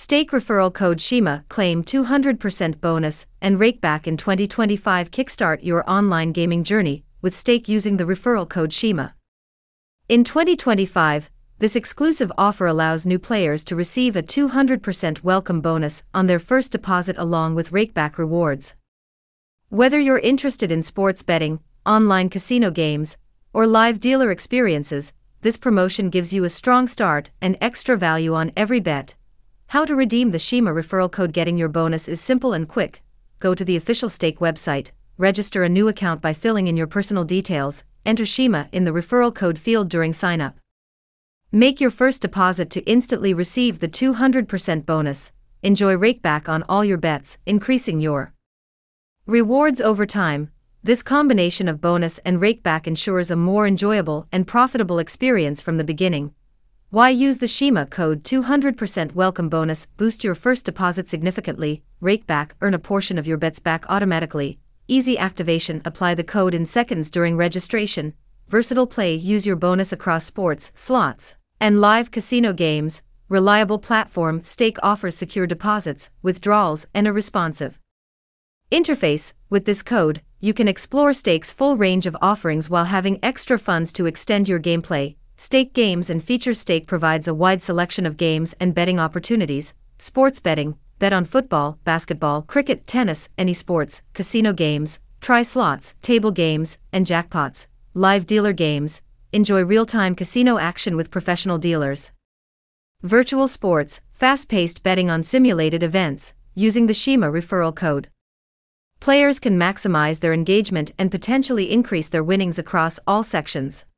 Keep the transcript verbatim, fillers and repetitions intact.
Stake referral code SHIMA, claim two hundred percent bonus and rakeback in twenty twenty-five. Kickstart your online gaming journey with Stake using the referral code SHIMA. In twenty twenty-five, this exclusive offer allows new players to receive a two hundred percent welcome bonus on their first deposit along with rakeback rewards. Whether you're interested in sports betting, online casino games, or live dealer experiences, this promotion gives you a strong start and extra value on every bet. How to redeem the SHIMA referral code. Getting your bonus is simple and quick. Go to the official Stake website, register a new account by filling in your personal details, enter SHIMA in the referral code field during sign-up. Make your first deposit to instantly receive the two hundred percent bonus. Enjoy rakeback on all your bets, increasing your rewards over time. This combination of bonus and rakeback ensures a more enjoyable and profitable experience from the beginning. Why use the SHIMA code two hundred percent welcome bonus? Boost your first deposit significantly, rakeback, earn a portion of your bets back automatically. Easy activation, apply the code in seconds during registration. Versatile play, use your bonus across sports, slots, and live casino games. Reliable platform, Stake offers secure deposits, withdrawals, and a responsive interface. With this code, you can explore Stake's full range of offerings while having extra funds to extend your gameplay. Stake games and features. Stake provides a wide selection of games and betting opportunities. Sports betting, bet on football, basketball, cricket, tennis, any sports, casino games, try slots, table games, and jackpots. Live dealer games, enjoy real-time casino action with professional dealers. Virtual sports, fast-paced betting on simulated events, using the SHIMA referral code. Players can maximize their engagement and potentially increase their winnings across all sections.